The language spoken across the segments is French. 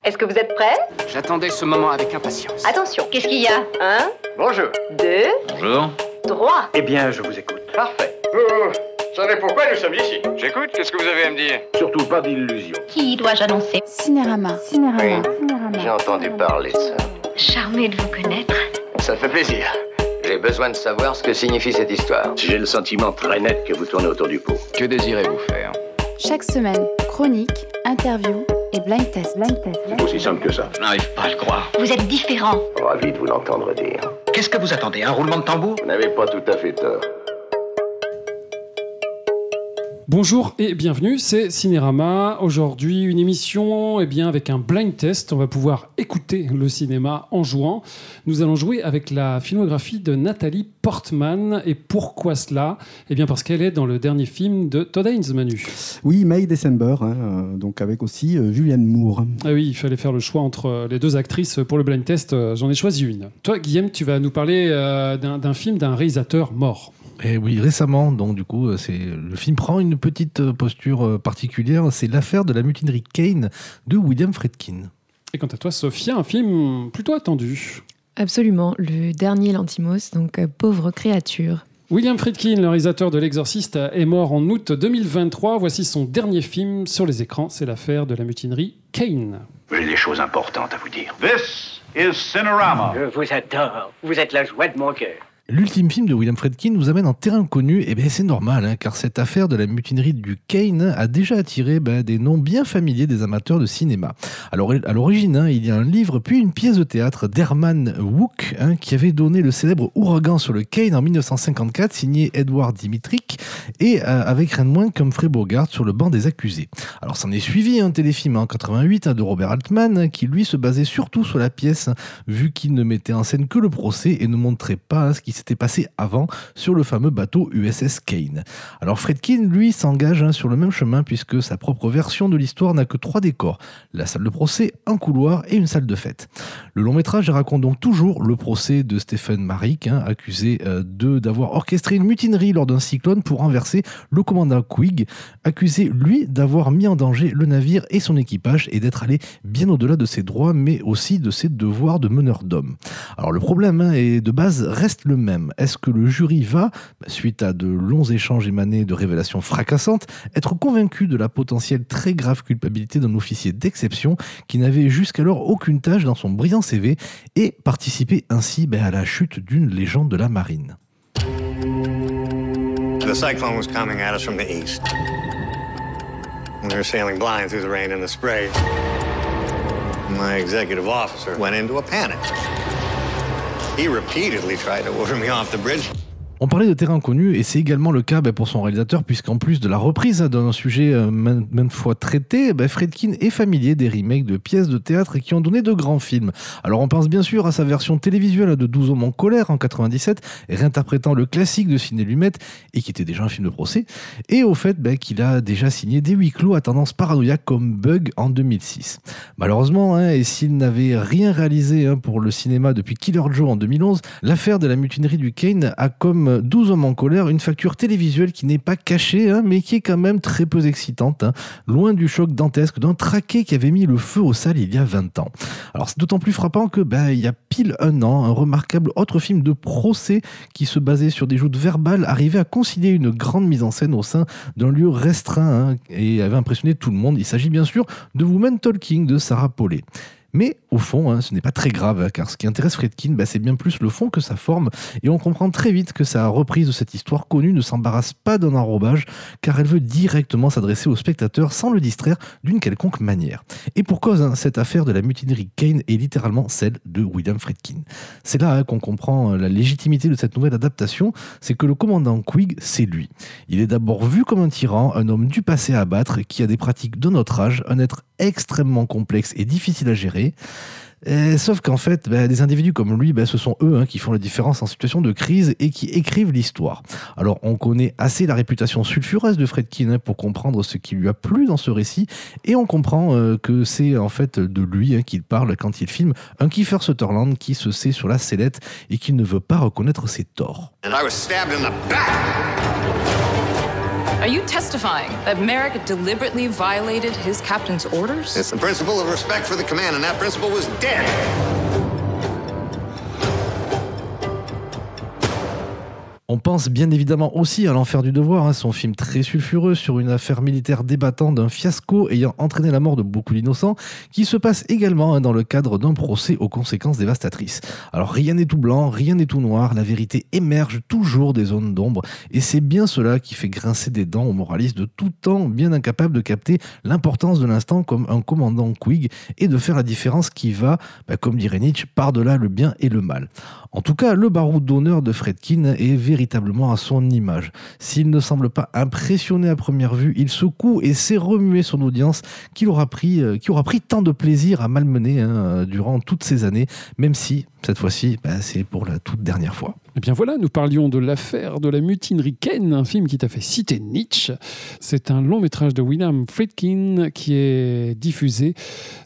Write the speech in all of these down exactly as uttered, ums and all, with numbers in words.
Est-ce que vous êtes prêts? J'attendais ce moment avec impatience. Attention, qu'est-ce qu'il y a? Un, Bonjour. deux, Bonjour. trois. Eh bien, je vous écoute. Parfait. Oh, vous savez pourquoi nous sommes ici? J'écoute, qu'est-ce que vous avez à me dire? Surtout pas d'illusions. Qui dois-je annoncer? Cinérama. Cinérama. Oui, Cinérama. j'ai entendu parler de ça. Charmé de vous connaître. Ça fait plaisir. J'ai besoin de savoir ce que signifie cette histoire. J'ai le sentiment très net que vous tournez autour du pot. Que désirez-vous faire? Chaque semaine, chronique, interview et blind test. Blind test. C'est aussi simple que ça. Je n'arrive pas à le croire. Vous êtes différent. Ravi de vous l'entendre dire. Qu'est-ce que vous attendez? Un roulement de tambour? Vous n'avez pas tout à fait tort. Bonjour et bienvenue, c'est Cinérama. Aujourd'hui, une émission eh bien, avec un blind test. On va pouvoir écouter le cinéma en jouant. Nous allons jouer avec la filmographie de Nathalie Portman. Et pourquoi cela? Eh bien, parce qu'elle est dans le dernier film de Todd Haynes, Manu. Oui, May December, hein, euh, donc avec aussi euh, Julianne Moore. Ah oui, il fallait faire le choix entre les deux actrices pour le blind test. Euh, J'en ai choisi une. Toi, Guillaume, tu vas nous parler euh, d'un, d'un film d'un réalisateur mort. Et oui, récemment, donc du coup, c'est, le film prend une petite posture particulière. C'est l'affaire de la mutinerie Kane de William Friedkin. Et quant à toi, Sophia, un film plutôt attendu. Absolument, le dernier Lantimos, donc euh, Pauvre créature. William Friedkin, le réalisateur de L'Exorciste, est mort en août deux mille vingt-trois. Voici son dernier film sur les écrans. C'est l'affaire de la mutinerie Kane. J'ai des choses importantes à vous dire. This is Cinerama. Je vous adore. Vous êtes la joie de mon cœur. L'ultime film de William Friedkin nous amène en terrain connu, et bien c'est normal, hein, car cette affaire de la mutinerie du Kane a déjà attiré ben, des noms bien familiers des amateurs de cinéma. Alors à l'origine, hein, il y a un livre puis une pièce de théâtre d'Herman Wouk hein, qui avait donné le célèbre Ouragan sur le Kane en dix-neuf cent cinquante-quatre, signé Edward Dmytryk, et euh, avec rien de moins qu'Humphrey Bogart sur le banc des accusés. Alors s'en est suivi un téléfilm en quatre-vingt-huit hein, de Robert Altman qui lui se basait surtout sur la pièce, hein, vu qu'il ne mettait en scène que le procès et ne montrait pas hein, ce qui s'était passé avant sur le fameux bateau U S S Kane. Alors Friedkin, lui, s'engage hein, sur le même chemin puisque sa propre version de l'histoire n'a que trois décors. La salle de procès, un couloir et une salle de fête. Le long métrage raconte donc toujours le procès de Stephen Marek, hein, accusé euh, de, d'avoir orchestré une mutinerie lors d'un cyclone pour renverser le commandant Quigg, accusé, lui, d'avoir mis en danger le navire et son équipage et d'être allé bien au-delà de ses droits, mais aussi de ses devoirs de meneur d'hommes. Alors le problème hein, est, de base reste le même. Est-ce que le jury va, suite à de longs échanges émanés de révélations fracassantes, être convaincu de la potentielle très grave culpabilité d'un officier d'exception qui n'avait jusqu'alors aucune tâche dans son brillant C V et participer ainsi ben, à la chute d'une légende de la marine? The cyclone was coming at us from the east. We were sailing blind through the rain and the spray. My executive officer went into a panic. He repeatedly tried to order me off the bridge. On parlait de terrain connu et c'est également le cas ben, pour son réalisateur puisqu'en plus de la reprise d'un sujet euh, maintes, maintes fois traité, ben, Friedkin est familier des remakes de pièces de théâtre qui ont donné de grands films. Alors on pense bien sûr à sa version télévisuelle de douze hommes en colère en quatre-vingt-dix-sept, réinterprétant le classique de Sidney Lumet et qui était déjà un film de procès, et au fait ben, qu'il a déjà signé des huis clos à tendance paranoïaque comme Bug en deux mille six. Malheureusement, hein, et s'il n'avait rien réalisé hein, pour le cinéma depuis Killer Joe en deux mille onze, l'affaire de la mutinerie du Kane a comme douze hommes en colère, une facture télévisuelle qui n'est pas cachée, hein, mais qui est quand même très peu excitante, hein, loin du choc dantesque d'un traqué qui avait mis le feu aux salles il y a vingt ans. Alors c'est d'autant plus frappant que ben, il y a pile un an, un remarquable autre film de procès qui se basait sur des joutes verbales arrivait à concilier une grande mise en scène au sein d'un lieu restreint hein, et avait impressionné tout le monde. Il s'agit bien sûr de Woman Talking de Sarah Polley. Mais au fond, hein, ce n'est pas très grave, hein, car ce qui intéresse Friedkin, bah, c'est bien plus le fond que sa forme, et on comprend très vite que sa reprise de cette histoire connue ne s'embarrasse pas d'un enrobage, car elle veut directement s'adresser au spectateur sans le distraire d'une quelconque manière. Et pour cause, hein, cette affaire de la mutinerie Kane est littéralement celle de William Friedkin. C'est là hein, qu'on comprend la légitimité de cette nouvelle adaptation, c'est que le commandant Quigg, c'est lui. Il est d'abord vu comme un tyran, un homme du passé à abattre, qui a des pratiques de notre âge, un être extrêmement complexe et difficile à gérer. Et, sauf qu'en fait, bah, des individus comme lui, bah, ce sont eux hein, qui font la différence en situation de crise et qui écrivent l'histoire. Alors, on connaît assez la réputation sulfureuse de Friedkin hein, pour comprendre ce qui lui a plu dans ce récit, et on comprend euh, que c'est en fait de lui hein, qu'il parle quand il filme un Kiefer Sutherland qui se sait sur la sellette et qui ne veut pas reconnaître ses torts. And I was stabbed in the back. Are you testifying that Merrick deliberately violated his captain's orders? It's the principle of respect for the command, and that principle was dead. On pense bien évidemment aussi à L'Enfer du Devoir, hein, son film très sulfureux sur une affaire militaire débattant d'un fiasco ayant entraîné la mort de beaucoup d'innocents, qui se passe également hein, dans le cadre d'un procès aux conséquences dévastatrices. Alors rien n'est tout blanc, rien n'est tout noir, la vérité émerge toujours des zones d'ombre, et c'est bien cela qui fait grincer des dents aux moralistes de tout temps, bien incapables de capter l'importance de l'instant comme un commandant Quig et de faire la différence qui va, bah, comme dirait Nietzsche, par-delà le bien et le mal. En tout cas, le baroud d'honneur de Friedkin est véritablement à son image. S'il ne semble pas impressionné à première vue, il secoue et sait remuer son audience qui aura pris, euh, qui aura pris tant de plaisir à malmener hein, durant toutes ces années, même si, cette fois-ci, bah, c'est pour la toute dernière fois. Eh bien voilà, nous parlions de l'affaire de la mutinerie Ken, un film qui t'a fait citer Nietzsche. C'est un long métrage de William Friedkin qui est diffusé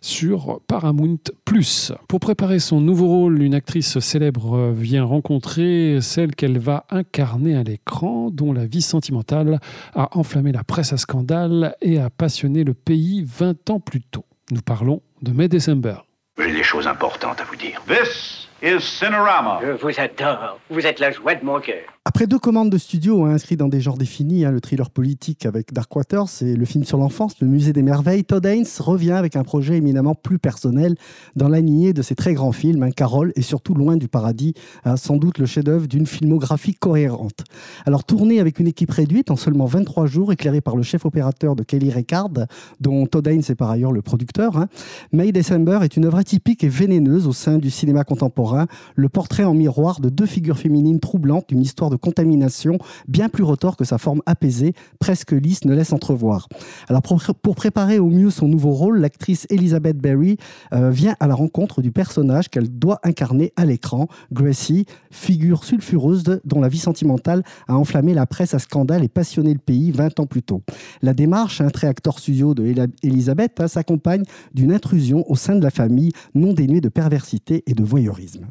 sur Paramount plus. Pour préparer son nouveau rôle, une actrice célèbre vient rencontrer celle qu'elle va incarner à l'écran, dont la vie sentimentale a enflammé la presse à scandale et a passionné le pays vingt ans plus tôt. Nous parlons de May December. J'ai des choses importantes à vous dire. This is Cinerama. Je vous adore. Vous êtes la joie de mon cœur. Après deux commandes de studio hein, inscrites dans des genres définis, hein, le thriller politique avec Dark Waters et le film sur l'enfance, le musée des merveilles, Todd Haynes revient avec un projet éminemment plus personnel dans la lignée de ses très grands films, hein, Carol et surtout Loin du paradis, hein, sans doute le chef-d'œuvre d'une filmographie cohérente. Alors tourné avec une équipe réduite en seulement vingt-trois jours, éclairé par le chef opérateur de Kelly Reichardt, dont Todd Haynes est par ailleurs le producteur, hein, May December est une œuvre atypique et vénéneuse au sein du cinéma contemporain, le portrait en miroir de deux figures féminines troublantes, une histoire de contamination bien plus retors que sa forme apaisée, presque lisse, ne laisse entrevoir. Alors pour, pour préparer au mieux son nouveau rôle, l'actrice Elizabeth Berry euh, vient à la rencontre du personnage qu'elle doit incarner à l'écran, Gracie, figure sulfureuse de, dont la vie sentimentale a enflammé la presse à scandale et passionné le pays vingt ans plus tôt. La démarche, un trait acteur studio de Elizabeth, hein, s'accompagne d'une intrusion au sein de la famille non dénuée de perversité et de voyeurisme.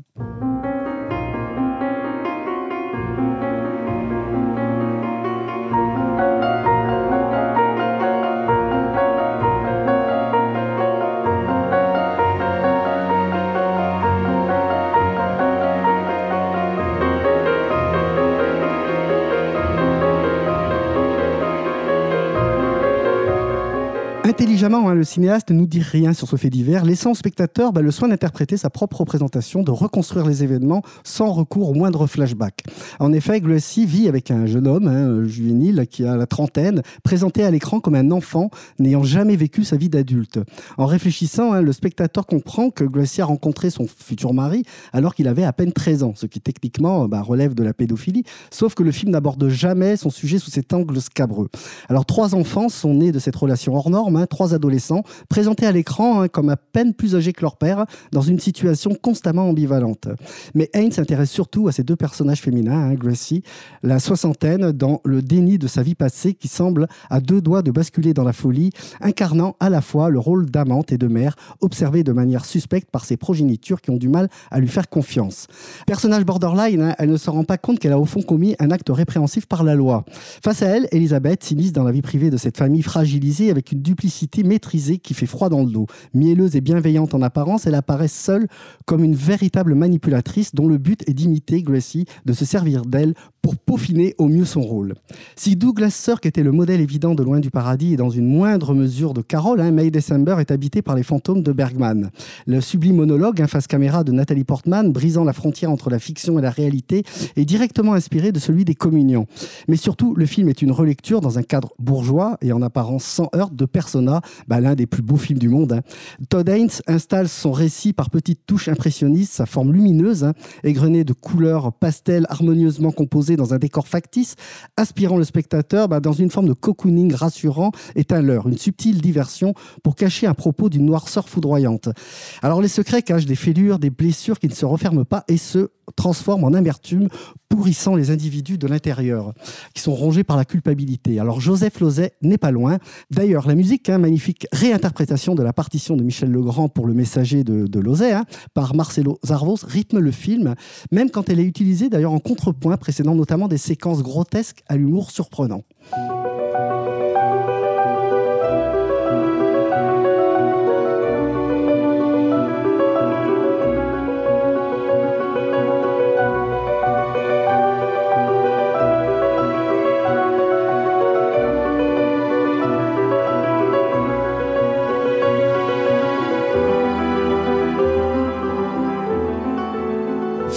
Intelligemment, hein, le cinéaste ne nous dit rien sur ce fait divers, laissant au spectateur bah, le soin d'interpréter sa propre représentation, de reconstruire les événements sans recours au moindre flashback. En effet, Gracie vit avec un jeune homme, hein, juvénile, qui a la trentaine, présenté à l'écran comme un enfant n'ayant jamais vécu sa vie d'adulte. En réfléchissant, hein, le spectateur comprend que Gracie a rencontré son futur mari alors qu'il avait à peine treize ans, ce qui techniquement bah, relève de la pédophilie, sauf que le film n'aborde jamais son sujet sous cet angle scabreux. Alors, trois enfants sont nés de cette relation hors norme, hein, trois adolescents, présentés à l'écran hein, comme à peine plus âgés que leur père, dans une situation constamment ambivalente. Mais Haynes s'intéresse surtout à ces deux personnages féminins, hein, Gracie, la soixantaine, dans le déni de sa vie passée qui semble à deux doigts de basculer dans la folie, incarnant à la fois le rôle d'amante et de mère, observé de manière suspecte par ses progénitures qui ont du mal à lui faire confiance. Personnage borderline, hein, elle ne se rend pas compte qu'elle a au fond commis un acte répréhensif par la loi. Face à elle, Elizabeth s'immisce dans la vie privée de cette famille fragilisée avec une duplicité maîtrisée qui fait froid dans le dos. Mielleuse et bienveillante en apparence, elle apparaît seule comme une véritable manipulatrice dont le but est d'imiter Gracie, de se servir d'elle pour peaufiner au mieux son rôle. Si Douglas Sirk était le modèle évident de Loin du paradis et dans une moindre mesure de Carol, hein, May December est habitée par les fantômes de Bergman. Le sublime monologue, hein, face caméra de Nathalie Portman, brisant la frontière entre la fiction et la réalité, est directement inspiré de celui des Communions. Mais surtout, le film est une relecture dans un cadre bourgeois et en apparence sans heurts de Persona, bah, l'un des plus beaux films du monde. Hein. Todd Haynes installe son récit par petites touches impressionnistes, sa forme lumineuse, hein, égrenée de couleurs pastel harmonieusement composées dans un décor factice, aspirant le spectateur bah, dans une forme de cocooning rassurant est un leurre, une subtile diversion pour cacher un propos d'une noirceur foudroyante. Alors les secrets cachent des fêlures, des blessures qui ne se referment pas et se transforment en amertume, pourrissant les individus de l'intérieur, qui sont rongés par la culpabilité. Alors Joseph Losey n'est pas loin. D'ailleurs, la musique, hein, magnifique réinterprétation de la partition de Michel Legrand pour Le Messager de, de Losey, hein, par Marcelo Zarvos, rythme le film, même quand elle est utilisée d'ailleurs en contrepoint, précédant notamment des séquences grotesques à l'humour surprenant.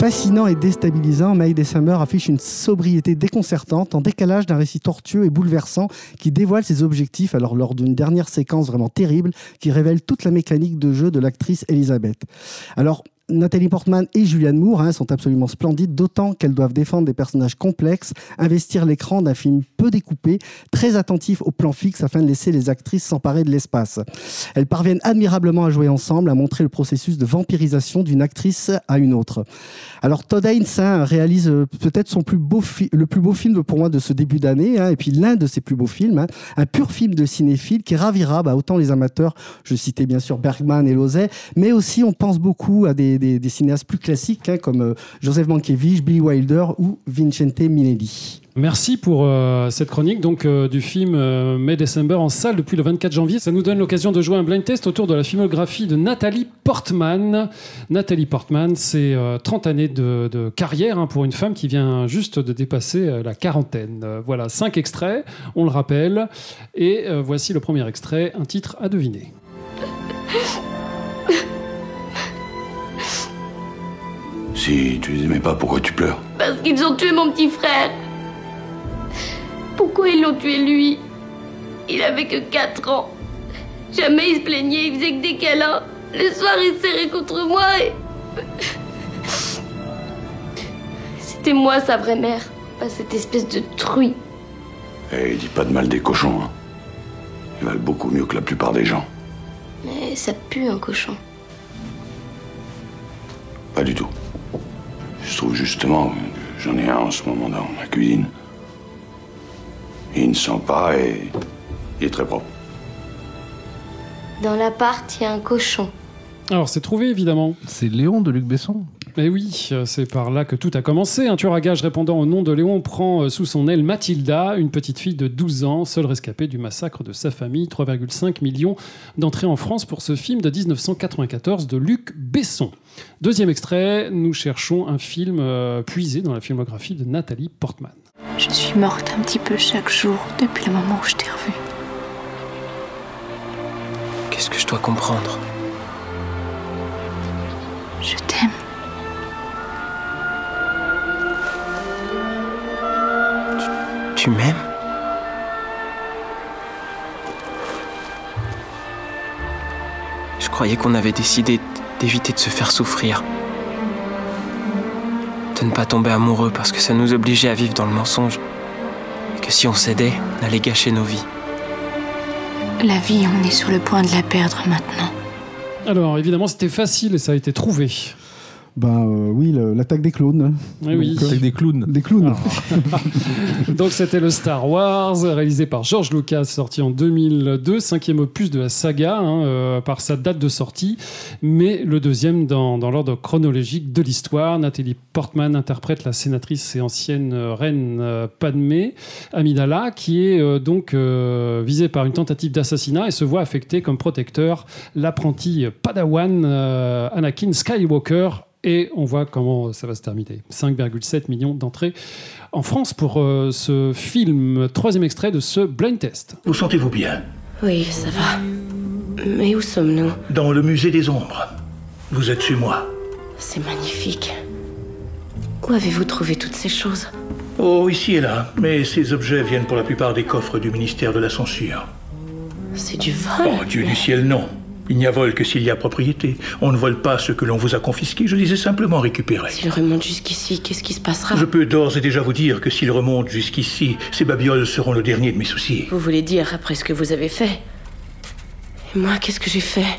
Fascinant et déstabilisant, May December affiche une sobriété déconcertante en décalage d'un récit tortueux et bouleversant qui dévoile ses objectifs alors lors d'une dernière séquence vraiment terrible qui révèle toute la mécanique de jeu de l'actrice Elizabeth. Alors, Nathalie Portman et Julianne Moore hein, sont absolument splendides, d'autant qu'elles doivent défendre des personnages complexes, investir l'écran d'un film peu découpé, très attentif au plan fixe afin de laisser les actrices s'emparer de l'espace. Elles parviennent admirablement à jouer ensemble, à montrer le processus de vampirisation d'une actrice à une autre. Alors Todd Haynes hein, réalise peut-être son plus beau fi- le plus beau film pour moi de ce début d'année, hein, et puis l'un de ses plus beaux films, hein, un pur film de cinéphile qui ravira bah, autant les amateurs, je citais bien sûr Bergman et Lozey, mais aussi on pense beaucoup à des Des, des cinéastes plus classiques hein, comme euh, Joseph Mankiewicz, Billy Wilder ou Vincente Minnelli. Merci pour euh, cette chronique donc, euh, du film euh, May December en salle depuis le vingt-quatre janvier. Ça nous donne l'occasion de jouer un blind test autour de la filmographie de Nathalie Portman. Nathalie Portman, c'est euh, trente années de, de carrière hein, pour une femme qui vient juste de dépasser euh, la quarantaine. Euh, voilà, cinq extraits, on le rappelle. Et euh, voici le premier extrait, un titre à deviner. Si tu les aimais pas, pourquoi tu pleures? Parce qu'ils ont tué mon petit frère. Pourquoi ils l'ont tué lui? Il avait que quatre ans. Jamais il se plaignait, il faisait que des câlins. Le soir, il se serrait contre moi et... C'était moi sa vraie mère, pas cette espèce de truie. Eh, dis pas de mal des cochons, hein. Ils valent beaucoup mieux que la plupart des gens. Mais ça pue un cochon. Pas du tout. Je trouve justement que j'en ai un en ce moment dans ma cuisine. Il ne sent pas et il est très propre. Dans l'appart, il y a un cochon. Alors, c'est trouvé, évidemment. C'est Léon de Luc Besson. Eh oui, c'est par là que tout a commencé. Un tueur à gages répondant au nom de Léon prend sous son aile Mathilda, une petite fille de douze ans, seule rescapée du massacre de sa famille. trois virgule cinq millions d'entrées en France pour ce film de dix-neuf cent quatre-vingt-quatorze de Luc Besson. Deuxième extrait, nous cherchons un film euh, puisé dans la filmographie de Nathalie Portman. Je suis morte un petit peu chaque jour depuis le moment où je t'ai revue. Qu'est-ce que je dois comprendre? Je t'aime. Tu m'aimes? Je croyais qu'on avait décidé d'éviter de se faire souffrir. De ne pas tomber amoureux parce que ça nous obligeait à vivre dans le mensonge. Et que si on cédait, on allait gâcher nos vies. La vie, on est sur le point de la perdre maintenant. Alors, évidemment, c'était facile et ça a été trouvé. Ben euh, oui, le, l'attaque des clones. Oui, oui. Donc, euh, L'attaque des clowns. Des clowns. Donc c'était le Star Wars, réalisé par George Lucas, sorti en deux mille deux, cinquième opus de la saga, hein, euh, par sa date de sortie, mais le deuxième dans, dans l'ordre chronologique de l'histoire. Nathalie Portman interprète la sénatrice et ancienne euh, reine euh, Padmé Amidala, qui est euh, donc euh, visée par une tentative d'assassinat et se voit affecter comme protecteur l'apprenti Padawan euh, Anakin Skywalker. Et on voit comment ça va se terminer. cinq virgule sept millions d'entrées en France pour euh, ce film. Troisième extrait de ce blind test. Vous sentez-vous bien? Oui, ça va. Mais où sommes-nous? Dans le musée des ombres. Vous êtes chez moi. C'est magnifique. Où avez-vous trouvé toutes ces choses? Oh, ici et là. Mais ces objets viennent pour la plupart des coffres du ministère de la Censure. C'est du vol. Oh, Dieu du ciel, non. Il n'y a vol que s'il y a propriété. On ne vole pas ce que l'on vous a confisqué, je disais simplement récupérer. S'il remonte jusqu'ici, qu'est-ce qui se passera? Je peux d'ores et déjà vous dire que s'il remonte jusqu'ici, ces babioles seront le dernier de mes soucis. Vous voulez dire après ce que vous avez fait? Et moi, qu'est-ce que j'ai fait?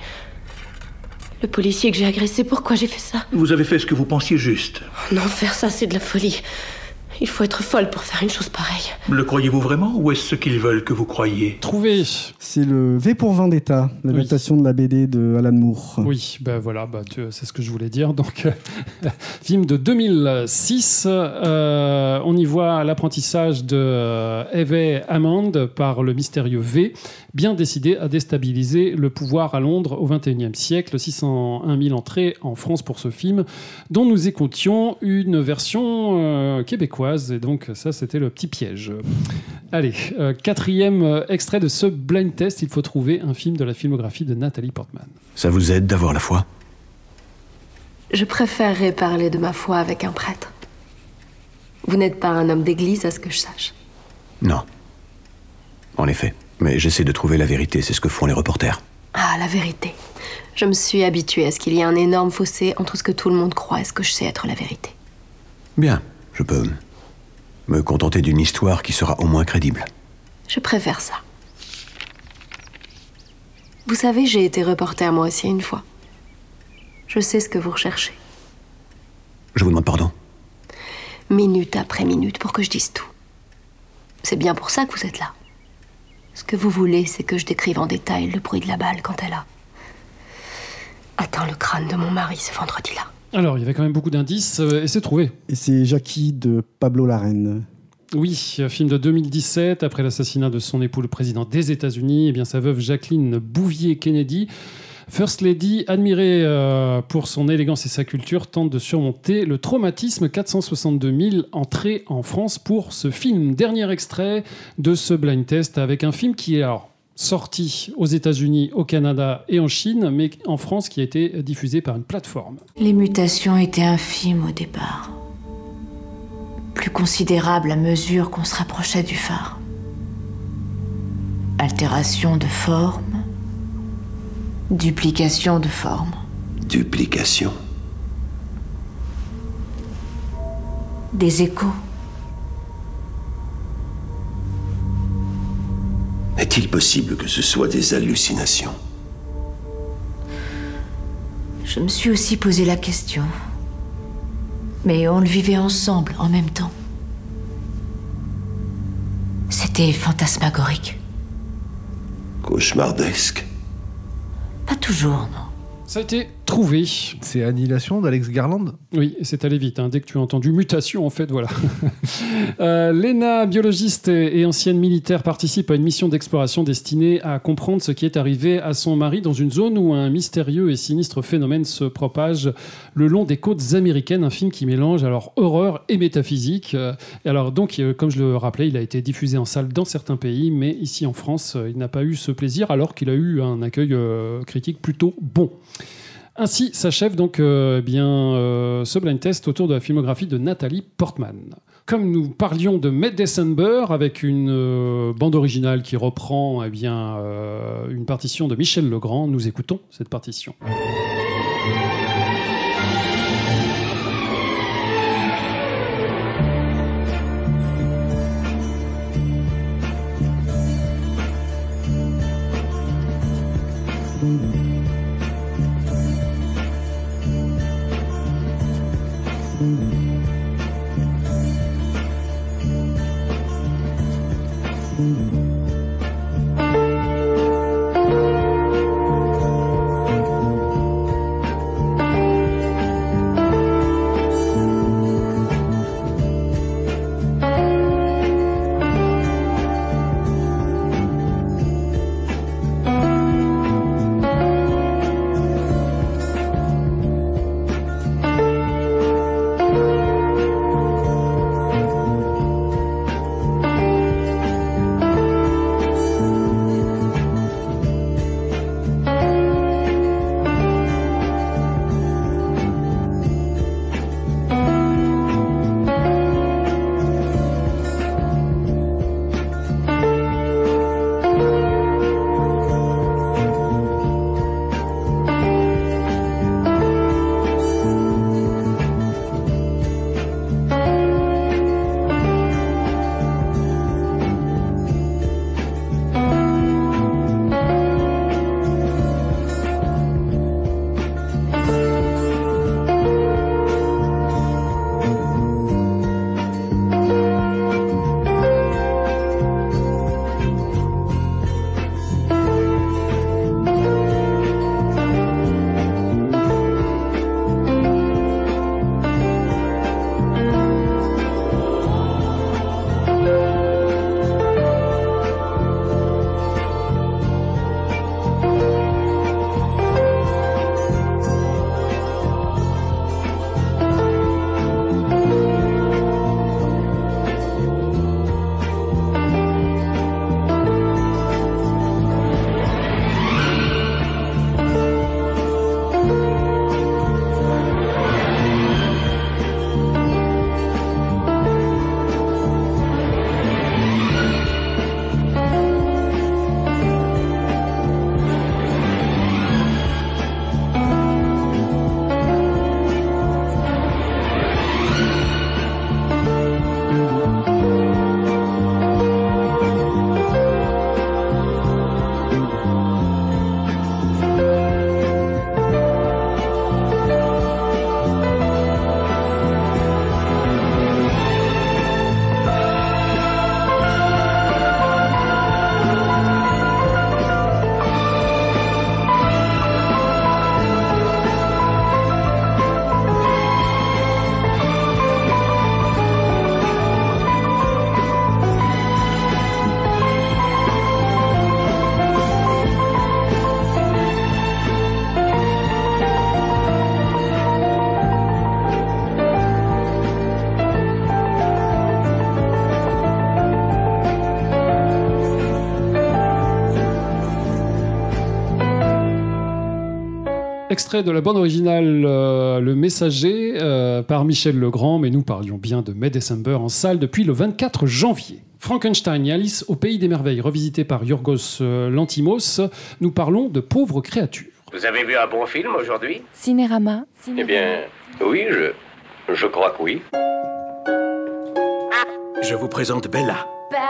Le policier que j'ai agressé, pourquoi j'ai fait ça? Vous avez fait ce que vous pensiez juste. Oh non, faire ça, c'est de la folie. Il faut être folle pour faire une chose pareille. Le croyez-vous vraiment ou est-ce ce qu'ils veulent que vous croyiez? Trouvé. C'est le V pour Vendetta, l'adaptation oui. de la B D de Alan Moore. Oui, ben voilà, bah, tu, c'est ce que je voulais dire. Donc, film de deux mille six, euh, on y voit l'apprentissage de euh, Evey Hammond par le mystérieux V, bien décidé à déstabiliser le pouvoir à Londres au vingt et unième siècle. six cent un mille entrées en France pour ce film, dont nous écoutions une version euh, québécoise. Et donc, ça, c'était le petit piège. Allez, euh, quatrième euh, extrait de ce blind test. Il faut trouver un film de la filmographie de Nathalie Portman. Ça vous aide d'avoir la foi? Je préférerais parler de ma foi avec un prêtre. Vous n'êtes pas un homme d'église, à ce que je sache. Non. En effet. Mais j'essaie de trouver la vérité, c'est ce que font les reporters. Ah, la vérité. Je me suis habituée à ce qu'il y ait un énorme fossé entre ce que tout le monde croit et ce que je sais être la vérité. Bien, je peux me contenter d'une histoire qui sera au moins crédible. Je préfère ça. Vous savez, j'ai été reporter moi aussi une fois. Je sais ce que vous recherchez. Je vous demande pardon. Minute après minute pour que je dise tout. C'est bien pour ça que vous êtes là. Ce que vous voulez, c'est que je décrive en détail le bruit de la balle quand elle a atteint le crâne de mon mari ce vendredi-là. Alors, il y avait quand même beaucoup d'indices euh, et c'est trouvé. Et c'est Jackie de Pablo Larraín. Oui, un film de deux mille dix-sept, après l'assassinat de son époux, le président des États-Unis, et bien sa veuve Jacqueline Bouvier-Kennedy, First Lady, admirée euh, pour son élégance et sa culture, tente de surmonter le traumatisme. quatre cent soixante-deux mille entrées en France pour ce film. Dernier extrait de ce blind test avec un film qui est alors sorti aux États-Unis, au Canada et en Chine, mais en France qui a été diffusé par une plateforme. Les mutations étaient infimes au départ. Plus considérables à mesure qu'on se rapprochait du phare. Altération de forme, duplication de forme. Duplication. Des échos. Est-il possible que ce soit des hallucinations? Je me suis aussi posé la question. Mais on le vivait ensemble, en même temps. C'était fantasmagorique. Cauchemardesque. Pas toujours, non. Ça a été trouvé. C'est Annihilation d'Alex Garland. Oui, et c'est allé vite. Hein. Dès que tu as entendu mutation, en fait, voilà. euh, Léna, biologiste et, et ancienne militaire, participe à une mission d'exploration destinée à comprendre ce qui est arrivé à son mari dans une zone où un mystérieux et sinistre phénomène se propage le long des côtes américaines. Un film qui mélange alors horreur et métaphysique. Euh, et alors donc, euh, comme je le rappelais, il a été diffusé en salle dans certains pays, mais ici en France, euh, il n'a pas eu ce plaisir, alors qu'il a eu un accueil euh, critique plutôt bon. Ainsi s'achève donc euh, bien, euh, ce blind test autour de la filmographie de Nathalie Portman. Comme nous parlions de May December avec une euh, bande originale qui reprend eh bien, euh, une partition de Michel Legrand, nous écoutons cette partition. extrait de la bande originale euh, Le Messager euh, par Michel Legrand, mais nous parlions bien de May December en salle depuis le vingt-quatre janvier. Frankenstein et Alice au Pays des Merveilles, revisité par Yorgos euh, Lanthimos, nous parlons de pauvres créatures. Vous avez vu un bon film aujourd'hui? Cinérama. Eh bien, oui, je, je crois que oui. Je vous présente Bella.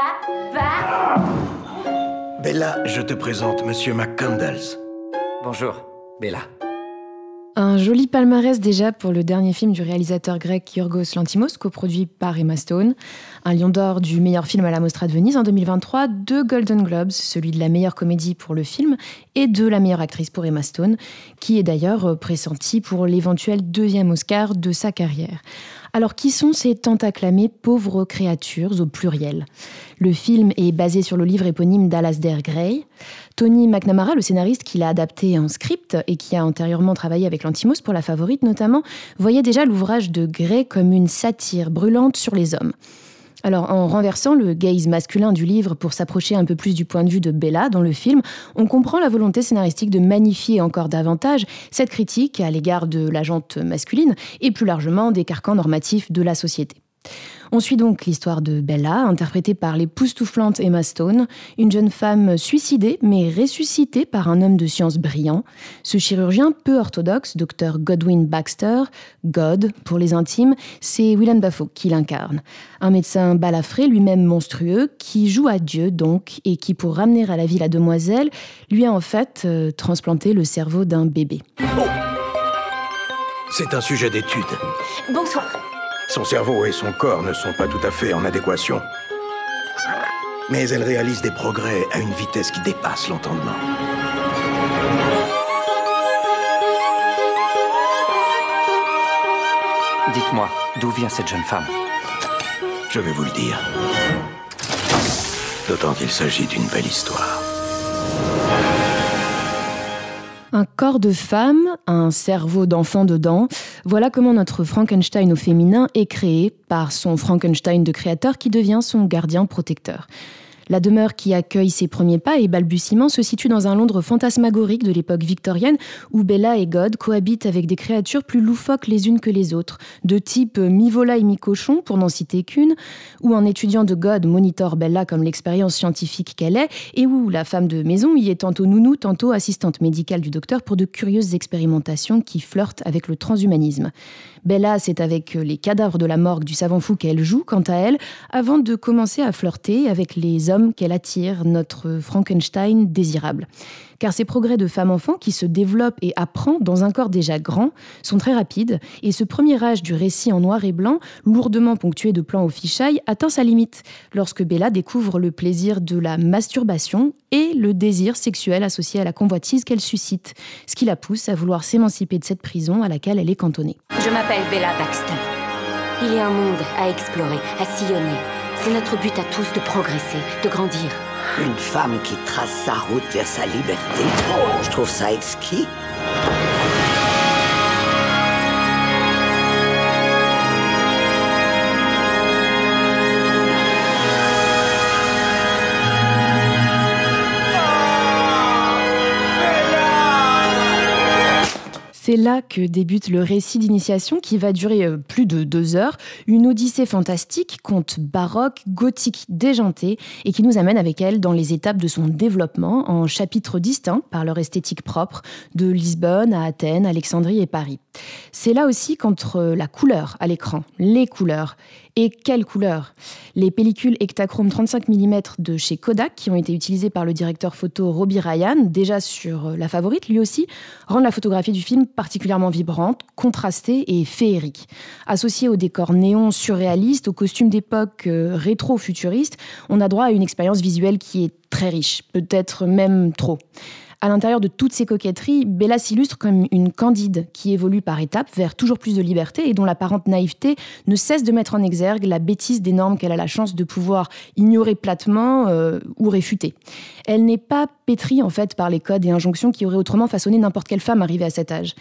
Bella, je te présente Monsieur McCandles. Bonjour, Bella. Un joli palmarès déjà pour le dernier film du réalisateur grec Yorgos Lanthimos, coproduit par Emma Stone. Un lion d'or du meilleur film à la Mostra de Venise en deux mille vingt-trois, deux Golden Globes, celui de la meilleure comédie pour le film et de la meilleure actrice pour Emma Stone, qui est d'ailleurs pressentie pour l'éventuel deuxième Oscar de sa carrière. Alors, qui sont ces tant acclamées pauvres créatures au pluriel? Le film est basé sur le livre éponyme d'Alasdair Gray. Tony McNamara, le scénariste qui l'a adapté en script et qui a antérieurement travaillé avec Lanthimos pour La Favorite notamment, voyait déjà l'ouvrage de Gray comme une satire brûlante sur les hommes. Alors, en renversant le gaze masculin du livre pour s'approcher un peu plus du point de vue de Bella dans le film, on comprend la volonté scénaristique de magnifier encore davantage cette critique à l'égard de la gente masculine et plus largement des carcans normatifs de la société. On suit donc l'histoire de Bella, interprétée par l'époustouflante Emma Stone, une jeune femme suicidée mais ressuscitée par un homme de science brillant. Ce chirurgien peu orthodoxe, docteur Godwin Baxter, God pour les intimes, c'est Willem Dafoe qui l'incarne. Un médecin balafré, lui-même monstrueux, qui joue à Dieu donc, et qui pour ramener à la vie la demoiselle, lui a en fait euh, transplanté le cerveau d'un bébé. Oh ! C'est un sujet d'étude. Bonsoir. Son cerveau et son corps ne sont pas tout à fait en adéquation. Mais elle réalise des progrès à une vitesse qui dépasse l'entendement. Dites-moi, d'où vient cette jeune femme? Je vais vous le dire. D'autant qu'il s'agit d'une belle histoire. Un corps de femme, un cerveau d'enfant dedans, voilà comment notre Frankenstein au féminin est créé par son Frankenstein de créateur qui devient son gardien protecteur. La demeure qui accueille ses premiers pas et balbutiements se situe dans un Londres fantasmagorique de l'époque victorienne où Bella et God cohabitent avec des créatures plus loufoques les unes que les autres, de type mi-volaille mi-cochon, pour n'en citer qu'une, où un étudiant de God monitore Bella comme l'expérience scientifique qu'elle est, et où la femme de maison y est tantôt nounou, tantôt assistante médicale du docteur pour de curieuses expérimentations qui flirtent avec le transhumanisme. Bella, c'est avec les cadavres de la morgue du savant fou qu'elle joue, quant à elle, avant de commencer à flirter avec les hommes qu'elle attire, notre Frankenstein désirable. Car ces progrès de femme-enfant qui se développe et apprend dans un corps déjà grand sont très rapides, et ce premier âge du récit en noir et blanc, lourdement ponctué de plans au fisheye, atteint sa limite, lorsque Bella découvre le plaisir de la masturbation et le désir sexuel associé à la convoitise qu'elle suscite, ce qui la pousse à vouloir s'émanciper de cette prison à laquelle elle est cantonnée. Je m'appelle Bella Baxter. Il y a un monde à explorer, à sillonner. C'est notre but à tous de progresser, de grandir. Une femme qui trace sa route vers sa liberté. Je trouve ça exquis. C'est là que débute le récit d'initiation qui va durer plus de deux heures, une odyssée fantastique, conte baroque, gothique déjanté, et qui nous amène avec elle dans les étapes de son développement en chapitres distincts par leur esthétique propre, de Lisbonne à Athènes, Alexandrie et Paris. C'est là aussi qu'entre la couleur à l'écran, les couleurs, et quelles couleurs! Les pellicules Ektachrome trente-cinq millimètres de chez Kodak, qui ont été utilisées par le directeur photo Robbie Ryan, déjà sur La Favorite, lui aussi, rendent la photographie du film particulièrement vibrante, contrastée et féerique. Associée au décor néon surréaliste, aux costumes d'époque euh, rétro-futuriste, on a droit à une expérience visuelle qui est très riche, peut-être même trop. À l'intérieur de toutes ces coquetteries, Bella s'illustre comme une Candide qui évolue par étapes vers toujours plus de liberté et dont l'apparente naïveté ne cesse de mettre en exergue la bêtise des normes qu'elle a la chance de pouvoir ignorer platement euh, ou réfuter. Elle n'est pas pétrie en fait par les codes et injonctions qui auraient autrement façonné n'importe quelle femme arrivée à cet âge.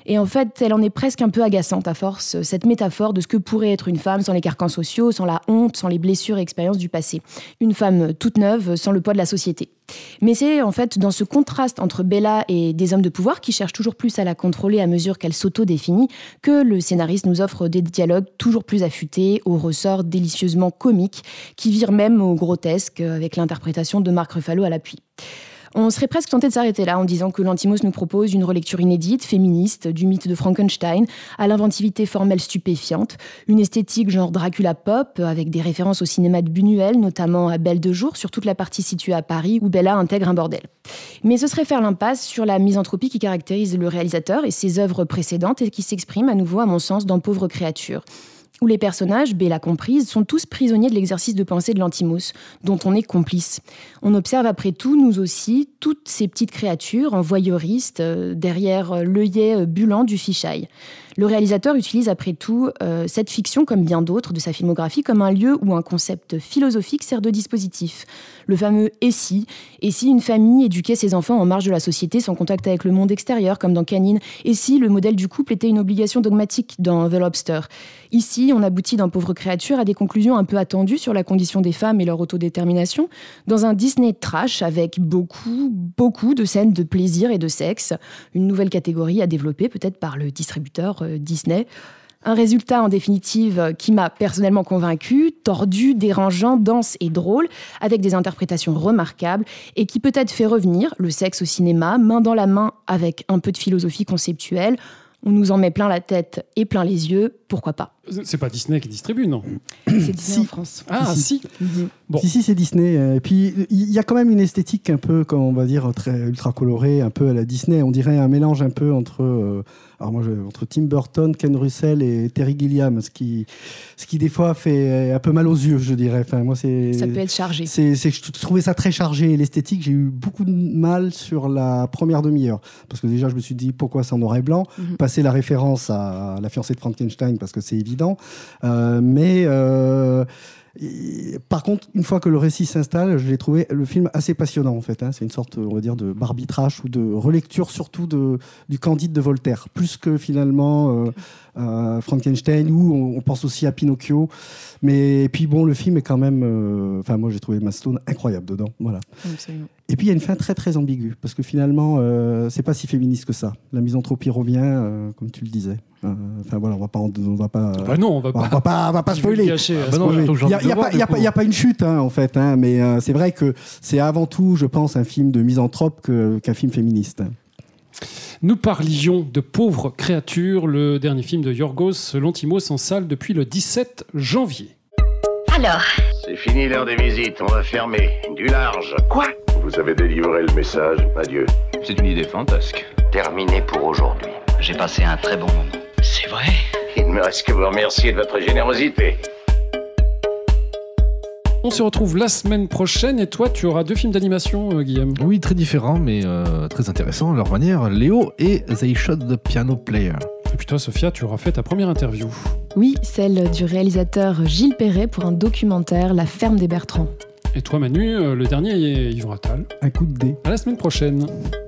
Et en fait, elle en est presque un peu agaçante à force, cette métaphore de ce que pourrait être une femme sans les carcans sociaux, sans la honte, sans les blessures et expériences du passé. Une femme toute neuve, sans le poids de la société. Mais c'est en fait dans ce contraste entre Bella et des hommes de pouvoir qui cherchent toujours plus à la contrôler à mesure qu'elle s'auto-définit que le scénariste nous offre des dialogues toujours plus affûtés, au ressort délicieusement comique, qui virent même au grotesque avec l'interprétation de Mark Ruffalo à l'appui. On serait presque tenté de s'arrêter là en disant que Lanthimos nous propose une relecture inédite, féministe, du mythe de Frankenstein, à l'inventivité formelle stupéfiante, une esthétique genre Dracula pop, avec des références au cinéma de Buñuel, notamment à Belle de jour, sur toute la partie située à Paris, où Bella intègre un bordel. Mais ce serait faire l'impasse sur la misanthropie qui caractérise le réalisateur et ses œuvres précédentes et qui s'exprime à nouveau, à mon sens, dans Pauvre créature, où les personnages, Bella comprise, sont tous prisonniers de l'exercice de pensée de Lanthimos, dont on est complice. On observe après tout, nous aussi, toutes ces petites créatures en voyeuristes euh, derrière l'œillet bulant du fisheye. Le réalisateur utilise après tout euh, cette fiction, comme bien d'autres de sa filmographie, comme un lieu où un concept philosophique sert de dispositif. Le fameux « et si ». Et si une famille éduquait ses enfants en marge de la société, sans contact avec le monde extérieur, comme dans Canine. Et si le modèle du couple était une obligation dogmatique dans The Lobster. Ici, on aboutit dans Pauvre créature à des conclusions un peu attendues sur la condition des femmes et leur autodétermination, dans un Disney trash avec beaucoup, beaucoup de scènes de plaisir et de sexe. Une nouvelle catégorie à développer peut-être par le distributeur Disney. Un résultat en définitive qui m'a personnellement convaincu, tordu, dérangeant, dense et drôle, avec des interprétations remarquables et qui peut-être fait revenir le sexe au cinéma, main dans la main avec un peu de philosophie conceptuelle. On nous en met plein la tête et plein les yeux, pourquoi pas. C'est pas Disney qui distribue, non? C'est Disney si. en France. Ah, si. si. Mm-hmm. Bon. Si, si, c'est Disney. Et puis, il y a quand même une esthétique un peu, comme on va dire, très ultra colorée, un peu à la Disney. On dirait un mélange un peu entre, euh, alors moi, je, entre Tim Burton, Ken Russell et Terry Gilliam, ce qui, ce qui des fois fait un peu mal aux yeux, je dirais. Enfin, moi, c'est, ça peut être chargé. C'est, c'est, je trouvais ça très chargé. L'esthétique, j'ai eu beaucoup de mal sur la première demi-heure. Parce que déjà, je me suis dit, pourquoi c'est en noir et blanc? Mm-hmm. Passer la référence à La fiancée de Frankenstein, parce que c'est évident. Euh, mais... Euh, Et, par contre, une fois que le récit s'installe, j'ai trouvé le film assez passionnant en fait. Hein. C'est une sorte, on va dire, de barbitrage ou de relecture surtout de, du Candide de Voltaire, plus que finalement euh, euh, Frankenstein, où on, on pense aussi à Pinocchio. Mais et puis bon, le film est quand même, enfin euh, moi j'ai trouvé Emma Stone incroyable dedans, voilà. Absolument. Et puis il y a une fin très très ambiguë parce que finalement, euh, c'est pas si féministe que ça. La misanthropie revient, euh, comme tu le disais. Enfin voilà, on va pas, on va pas. Bah non, on va on pas. va pas, on va pas spoiler. Il n'y a, y a, a, y a pas une chute, hein, en fait. Hein, mais euh, c'est vrai que c'est avant tout, je pense, un film de misanthrope que, qu'un film féministe. Nous parlions de Pauvre créature, le dernier film de Yorgos Lanthimos en salle depuis le dix-sept janvier. Alors, c'est fini l'heure des visites, on va fermer. Du large. Quoi? Vous avez délivré le message. Adieu. C'est une idée fantasque. Terminé pour aujourd'hui. J'ai passé un très bon moment. C'est vrai? Il ne me reste que vous remercier de votre générosité. On se retrouve la semaine prochaine et toi, tu auras deux films d'animation, euh, Guillaume. Oui, très différents, mais euh, très intéressants à leur manière. Léo et They Shot the Piano Player. Et puis toi, Sophia, tu auras fait ta première interview. Oui, celle du réalisateur Gilles Perret pour un documentaire La ferme des Bertrands. Et toi, Manu, euh, le dernier est Yvon Attal. Un coup de dé. À la semaine prochaine.